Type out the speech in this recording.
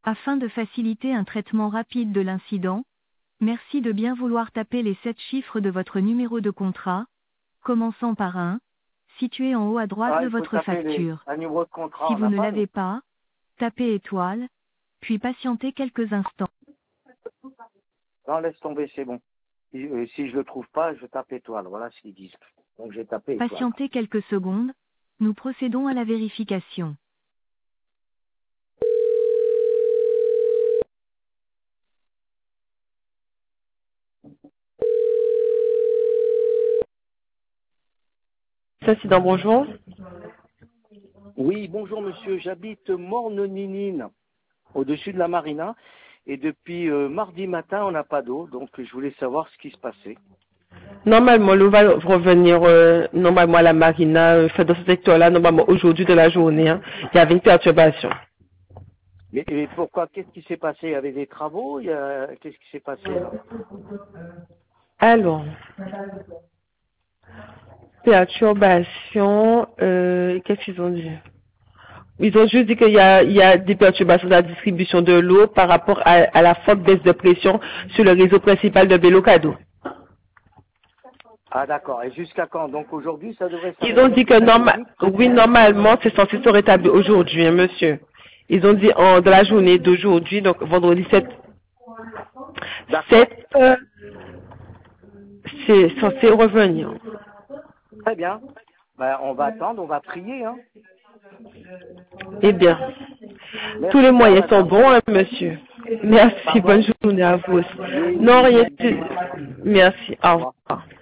Afin de faciliter un traitement rapide de l'incident, merci de bien vouloir taper les 7 chiffres de votre numéro de contrat, commençant par 1, situé en haut à droite de Il faut votre taper facture. un numéro de contrat. Si On vous n'a ne pas, l'avez pas, tapez étoile, puis patientez quelques instants. non, laisse tomber, c'est bon. Si je le trouve pas, je tape étoile. Voilà ce qu'ils disent. Donc j'ai tapé étoile. Patientez quelques secondes, nous procédons à la vérification. Incident, bonjour. Oui, bonjour monsieur. J'habite Morne-Ninine, au-dessus de la marina. Et depuis mardi matin, on n'a pas d'eau. Donc je voulais savoir ce qui se passait. Normalement, l'eau va revenir normalement à la marina, fait dans ce secteur-là, normalement aujourd'hui de la journée. Hein. Il y avait une perturbation. Mais et pourquoi? Qu'est-ce qui s'est passé? Il y avait des travaux? Qu'est-ce qui s'est passé là? Alors, perturbation, qu'est-ce qu'ils ont dit? Ils ont juste dit qu'il y a des perturbations de la distribution de l'eau par rapport à la forte baisse de pression sur le réseau principal de Belocado. Ah d'accord. Et jusqu'à quand? Donc aujourd'hui, ça devrait Ils ont dit que normalement, c'est censé se rétablir aujourd'hui, hein, monsieur. Ils ont dit dans la journée d'aujourd'hui, donc vendredi 7, c'est censé revenir. Très bien. Ben, on va attendre, on va prier. Hein. Eh bien, Merci, tous les moyens sont madame. bons, hein, monsieur. Merci, bonne journée à vous aussi. Non, rien. Merci, au revoir.